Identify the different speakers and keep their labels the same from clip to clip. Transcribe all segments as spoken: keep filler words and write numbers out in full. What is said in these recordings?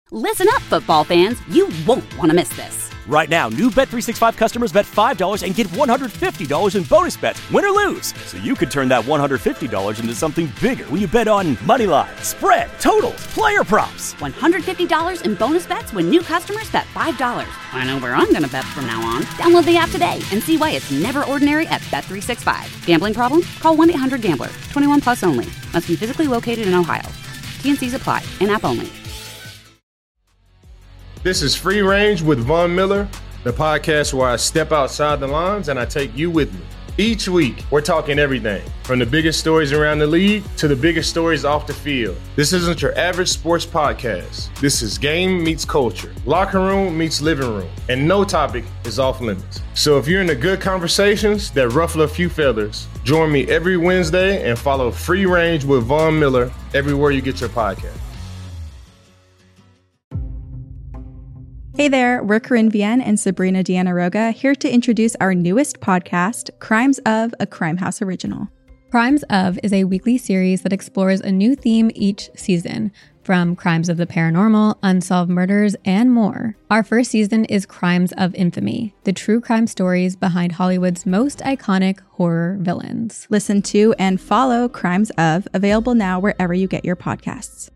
Speaker 1: Listen up, football fans. You won't want to miss this.
Speaker 2: Right now, new Bet three sixty-five customers bet five dollars and get one hundred fifty dollars in bonus bets, win or lose. So you could turn that one hundred fifty dollars into something bigger when you bet on money line, spread, totals, player props.
Speaker 1: one hundred fifty dollars in bonus bets when new customers bet five dollars. I know where I'm going to bet from now on. Download the app today and see why it's never ordinary at Bet three sixty-five. Gambling problem? Call one eight hundred gambler. twenty-one plus only. Must be physically located in Ohio. T N Cs apply. In-app only.
Speaker 3: This is Free Range with Von Miller, the podcast where I step outside the lines and I take you with me. Each week, we're talking everything from the biggest stories around the league to the biggest stories off the field. This isn't your average sports podcast. This is game meets culture, locker room meets living room, and no topic is off limits. So if you're into good conversations that ruffle a few feathers, join me every Wednesday and follow Free Range with Von Miller everywhere you get your podcast.
Speaker 4: Hey there, we're Corinne Vienne and Sabrina Diana-Roga here to introduce our newest podcast, Crimes of, a Crime House original.
Speaker 5: Crimes of is a weekly series that explores a new theme each season, from crimes of the paranormal, unsolved murders, and more. Our first season is Crimes of Infamy, the true crime stories behind Hollywood's most iconic horror villains.
Speaker 4: Listen to and follow Crimes of, available now wherever you get your podcasts.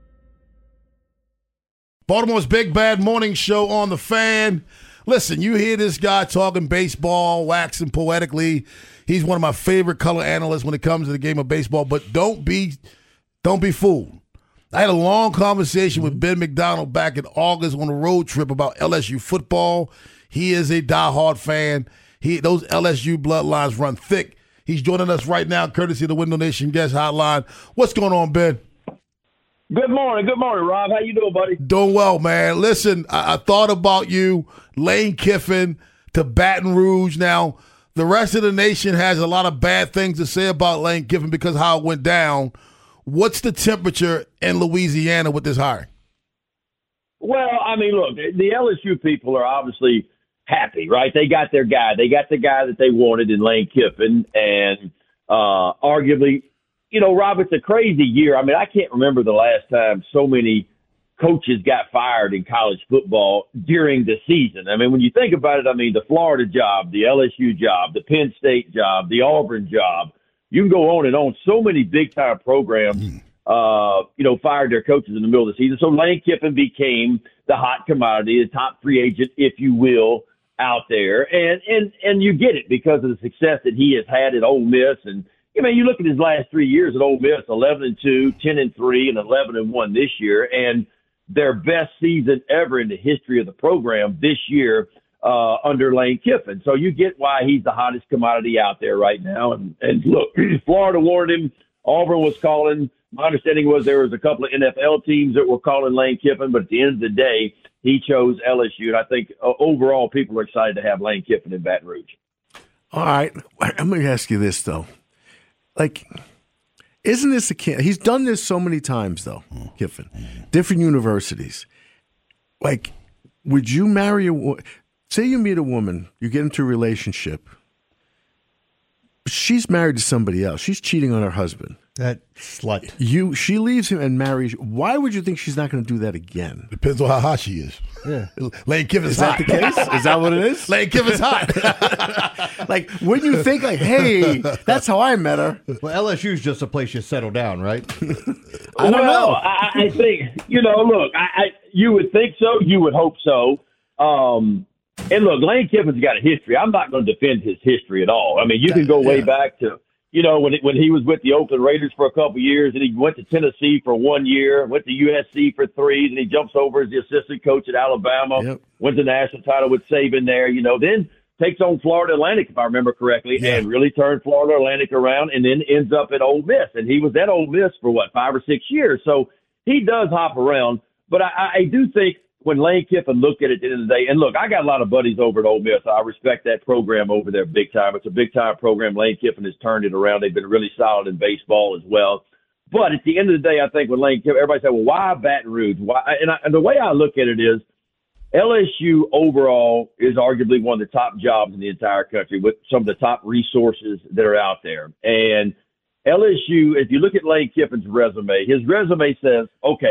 Speaker 6: Baltimore's Big Bad Morning Show on the Fan. Listen, you hear this guy talking baseball, waxing poetically. He's one of my favorite color analysts when it comes to the game of baseball, but don't be don't be fooled. I had a long conversation with Ben McDonald back in August on a road trip about L S U football. He is a diehard fan. He Those L S U bloodlines run thick. He's joining us right now, courtesy of the Window Nation Guest Hotline. What's going on, Ben?
Speaker 7: Good morning. Good morning, Rob. How you doing, buddy?
Speaker 6: Doing well, man. Listen, I, I thought about you, Lane Kiffin to Baton Rouge. Now, the rest of the nation has a lot of bad things to say about Lane Kiffin because of how it went down. What's the temperature in Louisiana with this hiring?
Speaker 7: Well, I mean, look, the L S U people are obviously happy, right? They got their guy. They got the guy that they wanted in Lane Kiffin, and uh, arguably, you know, Rob, it's a crazy year. I mean, I can't remember the last time so many coaches got fired in college football during the season. I mean, when you think about it, I mean, the Florida job, the L S U job, the Penn State job, the Auburn job, you can go on and on. So many big-time programs, uh, you know, fired their coaches in the middle of the season. So Lane Kiffin became the hot commodity, the top free agent, if you will, out there. And, and, and you get it because of the success that he has had at Ole Miss. And, I mean, you look at his last three years at Ole Miss, eleven and two, ten and three, and eleven and one this year, and their best season ever in the history of the program this year uh, under Lane Kiffin. So you get why he's the hottest commodity out there right now. And, and look, Florida wanted him. Auburn was calling. My understanding was there was a couple of N F L teams that were calling Lane Kiffin, but at the end of the day, he chose L S U. And I think uh, overall people are excited to have Lane Kiffin in Baton Rouge.
Speaker 8: All right. I'm going to ask you this, though. Like, isn't this a kid? He's done this so many times, though, Kiffin. Different universities. Like, would you marry a say you meet a woman, you get into a relationship, she's married to somebody else. She's cheating on her husband.
Speaker 9: That slut.
Speaker 8: You, she leaves him and marries. Why would you think she's not going to do that again?
Speaker 6: Depends on how hot she is.
Speaker 8: Yeah.
Speaker 6: Lane Kiffin's
Speaker 8: is that
Speaker 6: hot.
Speaker 8: the case? Is that what it is?
Speaker 6: Lane Kiffin's hot.
Speaker 8: Like, wouldn't you think, like, hey, that's how I met her?
Speaker 9: Well, L S U's just a place you settle down, right?
Speaker 8: I don't
Speaker 7: well,
Speaker 8: know.
Speaker 7: I, I think, you know, look, I, I you would think so. You would hope so. Um, and look, Lane Kiffin's got a history. I'm not going to defend his history at all. I mean, you can go way
Speaker 6: yeah.
Speaker 7: back to, you know, when it, when he was with the Oakland Raiders for a couple of years, and he went to Tennessee for one year, went to U S C for three, and he jumps over as the assistant coach at Alabama,
Speaker 8: yep.
Speaker 7: wins the national title with Saban there, you know, then takes on Florida Atlantic, if I remember correctly,
Speaker 6: yeah.
Speaker 7: and really turned Florida Atlantic around, and then ends up at Ole Miss. And he was at Ole Miss for, what, five or six years. So he does hop around. But I, I do think when Lane Kiffin looked at it at the end of the day, and look, I got a lot of buddies over at Ole Miss. I respect that program over there big time. It's a big-time program. Lane Kiffin has turned it around. They've been really solid in baseball as well. But at the end of the day, I think when Lane Kiffin, everybody said, well, why Baton Rouge? Why? And, I, and the way I look at it is L S U overall is arguably one of the top jobs in the entire country with some of the top resources that are out there. And L S U, if you look at Lane Kiffin's resume, his resume says, okay,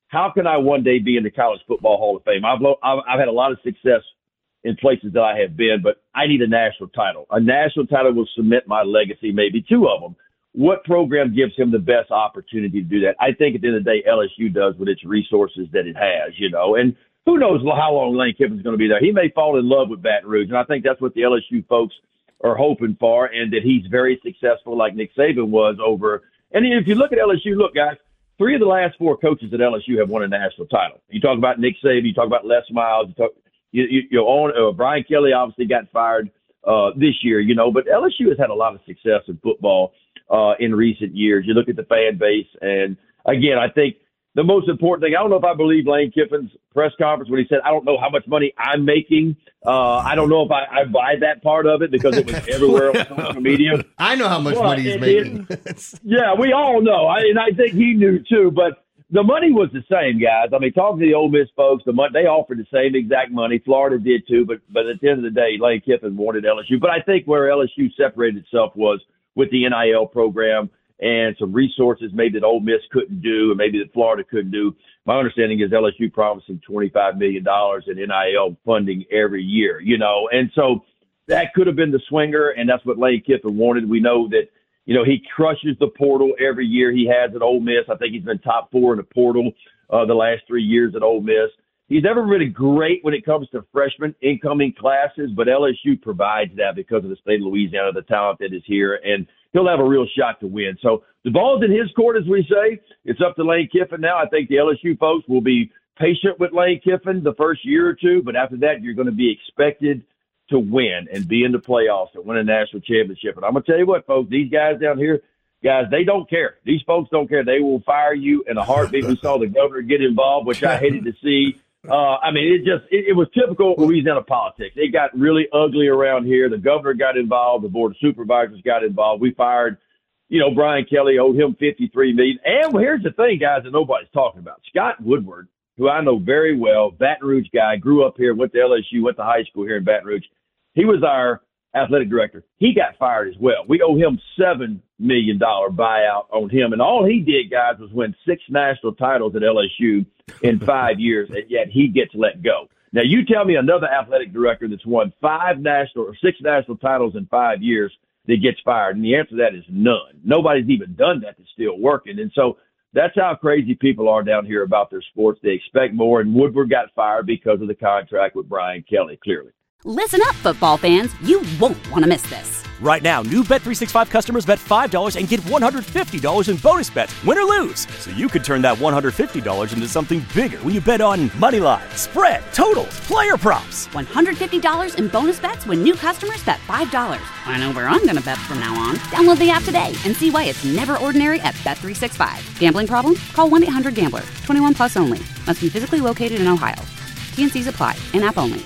Speaker 7: how can I one day be in the College Football Hall of Fame? I've, I've, I've had a lot of success in places that I have been, but I need a national title. A national title will cement my legacy, maybe two of them. What program gives him the best opportunity to do that? I think at the end of the day, L S U does with its resources that it has, you know, and who knows how long Lane Kiffin's going to be there. He may fall in love with Baton Rouge, and I think that's what the L S U folks are hoping for, and that he's very successful like Nick Saban was over. And if you look at L S U, look, guys, three of the last four coaches at L S U have won a national title. You talk about Nick Saban, you talk about Les Miles, you talk, you, you, you own, uh, Brian Kelly obviously got fired uh, this year, you know, but L S U has had a lot of success in football uh, in recent years. You look at the fan base, and again, I think the most important thing, I don't know if I believe Lane Kiffin's press conference when he said, I don't know how much money I'm making. Uh, I don't know if I, I buy that part of it because it was everywhere on social media.
Speaker 9: I know how much
Speaker 7: but
Speaker 9: money he's
Speaker 7: it,
Speaker 9: making.
Speaker 7: It, yeah, we all know. I, and I think he knew too. But the money was the same, guys. I mean, talking to the Ole Miss folks, the money, they offered the same exact money. Florida did too. But, but at the end of the day, Lane Kiffin wanted L S U. But I think where L S U separated itself was with the N I L program and some resources maybe that Ole Miss couldn't do and maybe that Florida couldn't do. My understanding is L S U promised him twenty-five million dollars in N I L funding every year, you know. And so that could have been the swinger, and that's what Lane Kiffin wanted. We know that, you know, he crushes the portal every year he has at Ole Miss. I think he's been top four in the portal uh, the last three years at Ole Miss. He's never really great when it comes to freshman incoming classes, but L S U provides that because of the state of Louisiana, the talent that is here, and he'll have a real shot to win. So the ball's in his court, as we say. It's up to Lane Kiffin now. I think the L S U folks will be patient with Lane Kiffin the first year or two, but after that, you're going to be expected to win and be in the playoffs and win a national championship. And I'm going to tell you what, folks, these guys down here, guys, they don't care. These folks don't care. They will fire you in a heartbeat. We saw the governor get involved, which I hated to see. Uh, I mean, it just it, it was typical Louisiana politics. It got really ugly around here. The governor got involved. The board of supervisors got involved. We fired, you know, Brian Kelly, owed him fifty-three million dollars. And here's the thing, guys, that nobody's talking about. Scott Woodward, who I know very well, Baton Rouge guy, grew up here, went to L S U, went to high school here in Baton Rouge. He was our athletic director. He got fired as well. We owe him seven million dollars buyout on him. And all he did, guys, was win six national titles at L S U in five years, and yet he gets let go. Now, you tell me another athletic director that's won five national or six national titles in five years that gets fired, and the answer to that is none. Nobody's even done that that's still working. And so that's how crazy people are down here about their sports. They expect more, and Woodward got fired because of the contract with Brian Kelly, clearly.
Speaker 1: Listen up, football fans. You won't want to miss this.
Speaker 2: Right now, new Bet three sixty-five customers bet five dollars and get one hundred fifty dollars in bonus bets, win or lose. So you could turn that one hundred fifty dollars into something bigger when you bet on money line, spread, totals, player props.
Speaker 1: one hundred fifty dollars in bonus bets when new customers bet five dollars. I know where I'm going to bet from now on. Download the app today and see why it's never ordinary at Bet three sixty-five. Gambling problem? Call one eight hundred gambler. twenty-one plus only. Must be physically located in Ohio. T and C's apply. In-app only.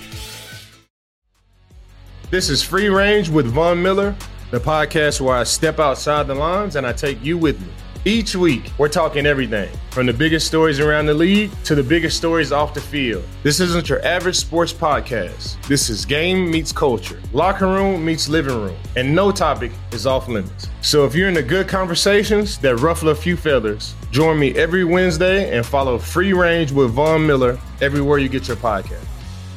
Speaker 3: This is Free Range with Von Miller, the podcast where I step outside the lines and I take you with me. Each week, we're talking everything from the biggest stories around the league to the biggest stories off the field. This isn't your average sports podcast. This is game meets culture, locker room meets living room, and no topic is off limits. So if you're into good conversations that ruffle a few feathers, join me every Wednesday and follow Free Range with Von Miller everywhere you get your podcast.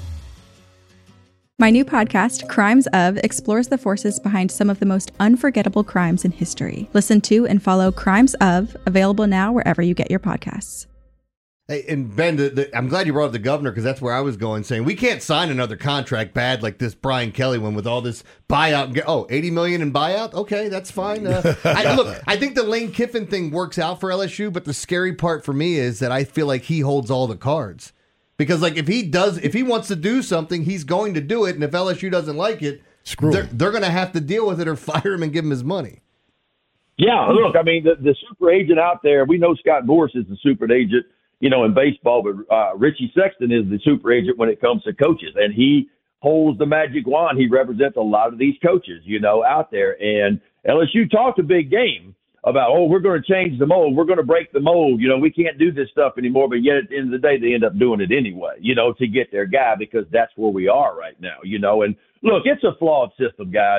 Speaker 4: My new podcast, Crimes Of, explores the forces behind some of the most unforgettable crimes in history. Listen to and follow Crimes Of, available now wherever you get your podcasts.
Speaker 9: Hey, and Ben, the, the, I'm glad you brought up the governor because that's where I was going, saying we can't sign another contract bad like this Brian Kelly one with all this buyout. Oh, eighty million dollars in buyout? Okay, that's fine. Uh, I, look, I think the Lane Kiffin thing works out for L S U, but the scary part for me is that I feel like he holds all the cards. Because, like, if he does, if he wants to do something, he's going to do it. And if L S U doesn't like it, Screw they're, they're going to have to deal with it or fire him and give him his money.
Speaker 7: Yeah, look, I mean, the, the super agent out there, we know Scott Boras is the super agent, you know, in baseball, but uh, Richie Sexton is the super agent when it comes to coaches. And he holds the magic wand. He represents a lot of these coaches, you know, out there. And L S U talked a big game about, oh, we're going to change the mold. We're going to break the mold. You know, we can't do this stuff anymore. But yet at the end of the day, they end up doing it anyway, you know, to get their guy because that's where we are right now, you know. And look, it's a flawed system, guys. And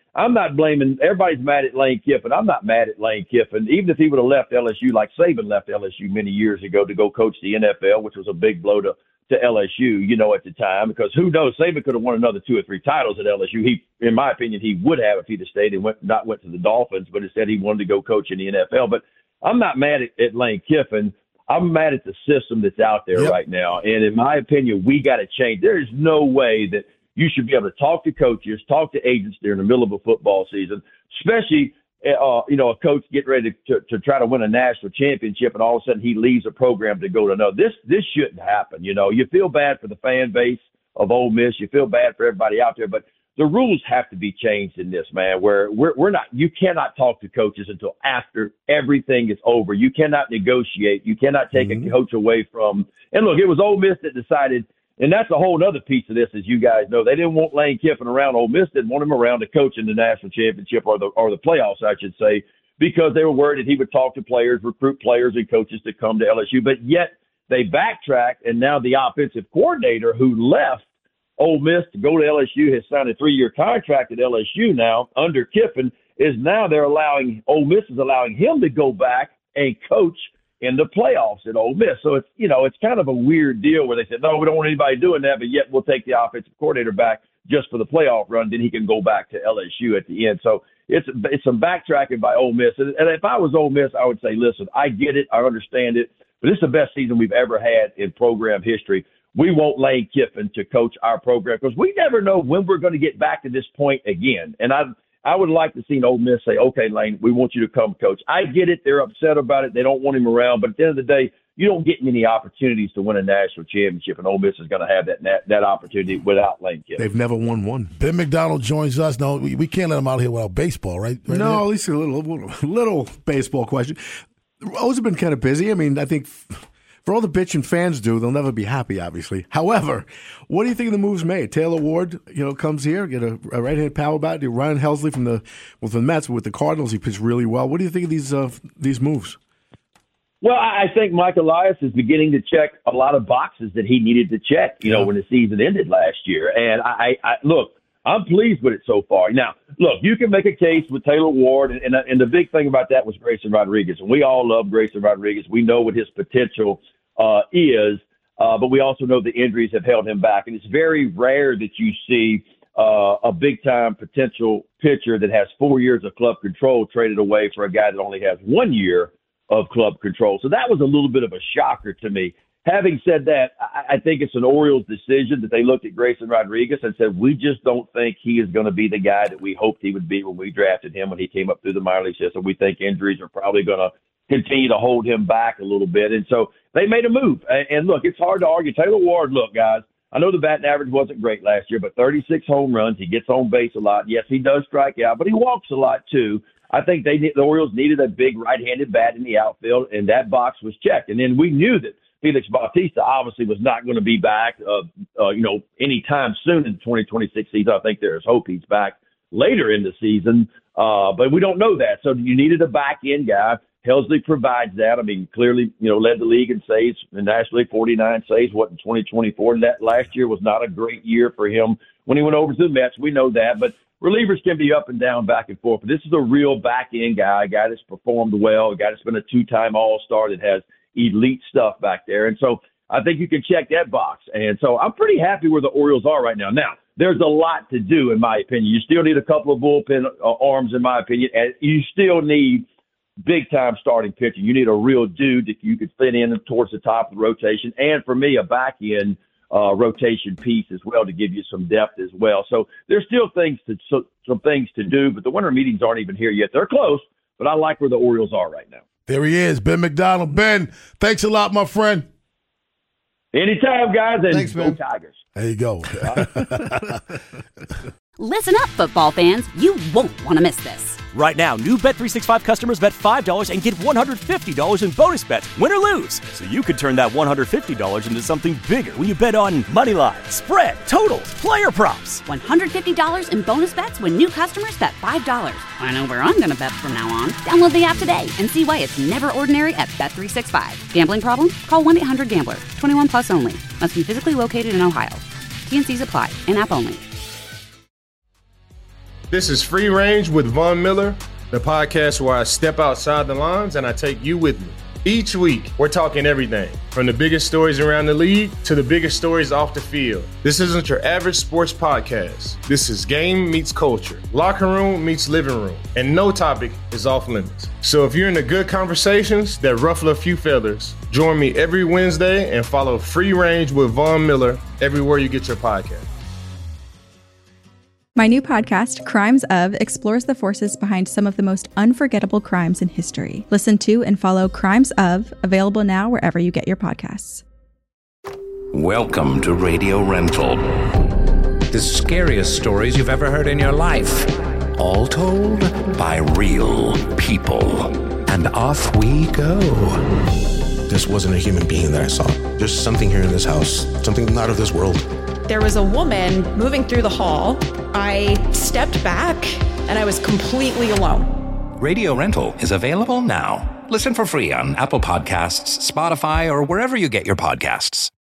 Speaker 7: I'm not blaming – everybody's mad at Lane Kiffin. I'm not mad at Lane Kiffin. Even if he would have left L S U like Saban left L S U many years ago to go coach the N F L, which was a big blow to, to L S U, you know, at the time, because who knows, Saban could have won another two or three titles at L S U. He, in my opinion, he would have if he'd have stayed and went, not went to the Dolphins, but instead he wanted to go coach in the N F L. But I'm not mad at, at Lane Kiffin. I'm mad at the system that's out there
Speaker 6: yep.
Speaker 7: right now. And in my opinion, we got to change. There is no way that you should be able to talk to coaches, talk to agents during the middle of a football season, especially, uh, you know, a coach getting ready to, to, to try to win a national championship, and all of a sudden he leaves a program to go to another. This this shouldn't happen. You know, you feel bad for the fan base of Ole Miss. You feel bad for everybody out there, but the rules have to be changed in this, man, where we're, we're not, you cannot talk to coaches until after everything is over. You cannot negotiate. You cannot take mm-hmm. a coach away from, and look, it was Ole Miss that decided, and that's a whole other piece of this, as you guys know. They didn't want Lane Kiffin around. Ole Miss didn't want him around to coach in the national championship or the, or the playoffs, I should say, because they were worried that he would talk to players, recruit players and coaches to come to L S U. But yet they backtracked, and now the offensive coordinator who left Ole Miss to go to L S U has signed a three-year contract at L S U now under Kiffin. Is now they're allowing Ole Miss is allowing him to go back and coach in the playoffs at Ole Miss. So it's you know it's kind of a weird deal where they said no, we don't want anybody doing that, but yet we'll take the offensive coordinator back just for the playoff run. Then he can go back to L S U at the end. So it's it's some backtracking by Ole Miss. And, and if I was Ole Miss, I would say, listen, I get it, I understand it, but this is the best season we've ever had in program history. We want Lane Kiffin to coach our program because we never know when we're going to get back to this point again. And I I would like to see Ole Miss say, okay, Lane, we want you to come coach. I get it. They're upset about it. They don't want him around. But at the end of the day, you don't get many opportunities to win a national championship, and Ole Miss is going to have that that opportunity without Lane Kiffin.
Speaker 8: They've never won one.
Speaker 6: Ben McDonald joins us. No, we, we can't let him out here without baseball, right? right
Speaker 8: no,
Speaker 6: there?
Speaker 8: at least a little, little, little baseball question. O's have been kind of busy. I mean, I think for all the bitching fans do, they'll never be happy, obviously. However, what do you think of the moves made? Taylor Ward, you know, comes here, get a, a right-handed power bat. Ryan Helsley from the well, from the Mets with the Cardinals, he pitched really well. What do you think of these uh, these moves?
Speaker 7: Well, I think Mike Elias is beginning to check a lot of boxes that he needed to check, you know, when the season ended last year. And I, I look, I'm pleased with it so far. Now, look, you can make a case with Taylor Ward, and, and, and the big thing about that was Grayson Rodriguez. And we all love Grayson Rodriguez. We know what his potential uh, is, uh, but we also know the injuries have held him back. And it's very rare that you see uh, a big-time potential pitcher that has four years of club control traded away for a guy that only has one year of club control. So that was a little bit of a shocker to me. Having said that, I, I think it's an Orioles decision that they looked at Grayson Rodriguez and said, we just don't think he is going to be the guy that we hoped he would be when we drafted him when he came up through the minor league system. We think injuries are probably going to continue to hold him back a little bit. And so they made a move. And, and look, it's hard to argue. Taylor Ward, look, guys, I know the batting average wasn't great last year, but thirty-six home runs. He gets on base a lot. Yes, he does strike out, but he walks a lot too. I think they the Orioles needed a big right-handed bat in the outfield, and that box was checked. And then we knew that Felix Bautista obviously was not going to be back, uh, uh, you know, anytime soon in the twenty twenty-six season. I think there's hope he's back later in the season, uh, but we don't know that. So you needed a back-end guy. Helsley provides that. I mean, clearly, you know, led the league in saves, in the National League, forty-nine saves, what, in twenty twenty-four. And that last year was not a great year for him when he went over to the Mets. We know that, but relievers can be up and down, back and forth. But this is a real back-end guy, a guy that's performed well, a guy that's been a two-time All-Star that has elite stuff back there. And so I think you can check that box. And so I'm pretty happy where the Orioles are right now. Now, there's a lot to do, in my opinion. You still need a couple of bullpen uh, arms, in my opinion, and you still need big-time starting pitching. You need a real dude that you could fit in towards the top of the rotation. And for me, a back-end Uh, rotation piece as well to give you some depth as well. So there's still things to so, some things to do, but the winter meetings aren't even here yet. They're close, but I like where the Orioles are right now.
Speaker 6: There he is, Ben McDonald. Ben, thanks a lot, my friend.
Speaker 7: Anytime, guys, and
Speaker 9: thanks,
Speaker 7: go Tigers.
Speaker 6: There you go.
Speaker 1: Listen up, football fans. You won't want to miss this.
Speaker 2: Right now, new Bet three sixty-five customers bet five dollars and get one hundred fifty dollars in bonus bets, win or lose. So you could turn that one hundred fifty dollars into something bigger when you bet on money line, spread, totals, player props.
Speaker 1: one hundred fifty dollars in bonus bets when new customers bet five dollars. I know where I'm going to bet from now on. Download the app today and see why it's never ordinary at Bet three sixty-five. Gambling problem? Call one eight hundred gambler. twenty-one plus only. Must be physically located in Ohio. T and C's apply. In-app only.
Speaker 3: This is Free Range with Von Miller, the podcast where I step outside the lines and I take you with me. Each week, we're talking everything from the biggest stories around the league to the biggest stories off the field. This isn't your average sports podcast. This is game meets culture, locker room meets living room, and no topic is off limits. So if you're into good conversations that ruffle a few feathers, join me every Wednesday and follow Free Range with Von Miller everywhere you get your podcast.
Speaker 4: My new podcast, Crimes Of, explores the forces behind some of the most unforgettable crimes in history. Listen to and follow Crimes Of, available now wherever you get your podcasts.
Speaker 10: Welcome to Radio Rental. The scariest stories you've ever heard in your life. All told by real people. And off we go.
Speaker 11: This wasn't a human being that I saw. There's something here in this house, something not of this world.
Speaker 12: There was a woman moving through the hall. I stepped back and I was completely alone.
Speaker 10: Radio Rental is available now. Listen for free on Apple Podcasts, Spotify, or wherever you get your podcasts.